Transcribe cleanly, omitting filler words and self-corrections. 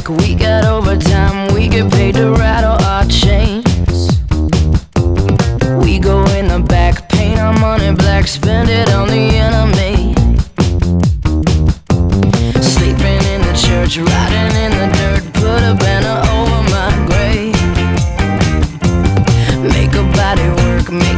like we got overtime. We get paid to rattle our chains. We go in the back, paint our money black, spend it on the enemy. Sleeping in the church, riding in